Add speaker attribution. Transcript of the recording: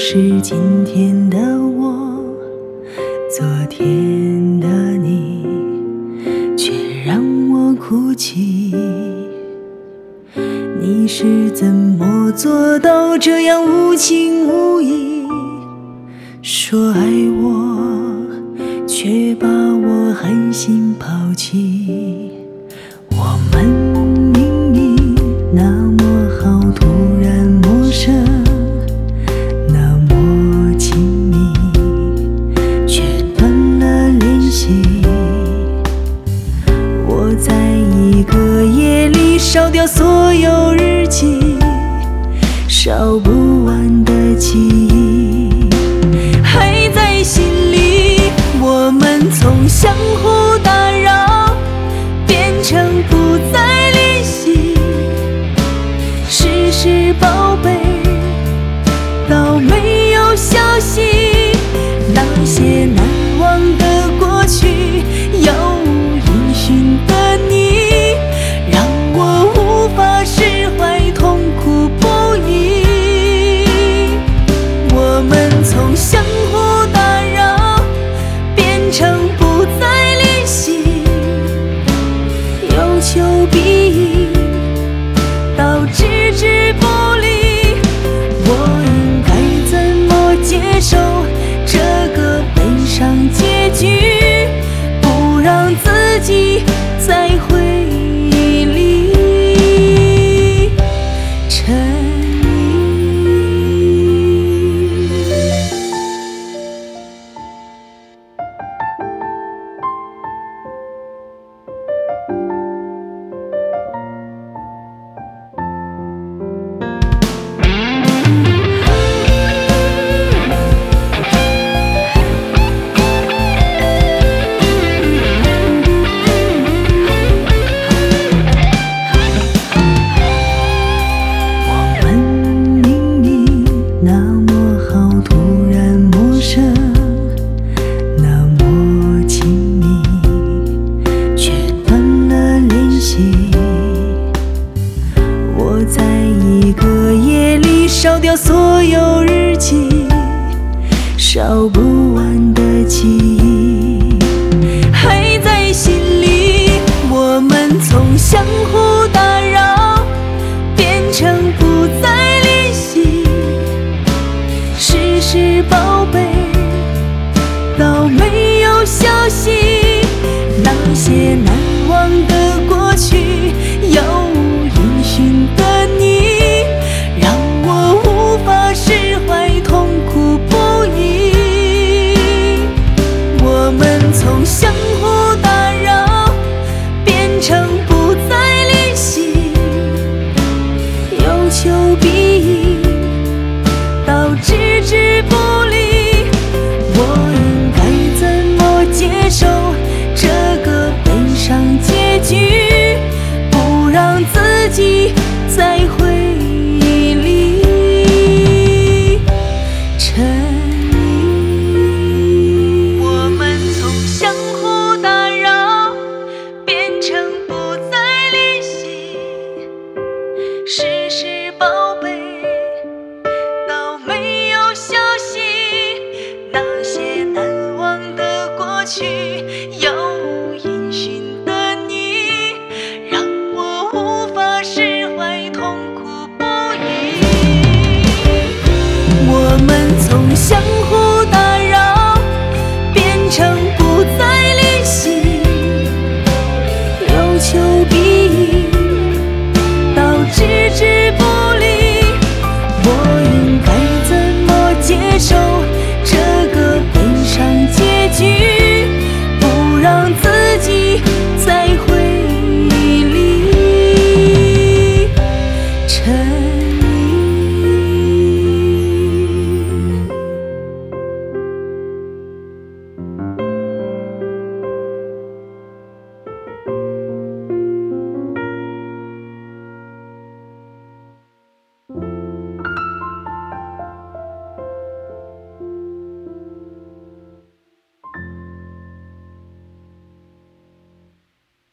Speaker 1: 是今天的我，昨天的你，却让我哭泣。你是怎么做到这样无情无义？说爱我，却把我狠心抛弃。我们明明那么好，突然陌生，那么亲密，却断了联系。我在一个夜里烧掉所有日记，烧不完的记忆还在心里。我们从相互打扰变成不再联系，时时报备到没有消息。那些难忘的过去，杳无音讯的你，让我无法释怀，痛苦不已。我们从相互打扰变成不再联系，有求必应到置之不理。我应该怎么接受这个悲伤结局，不让自己在回忆里沉溺。我在一个夜里烧掉所有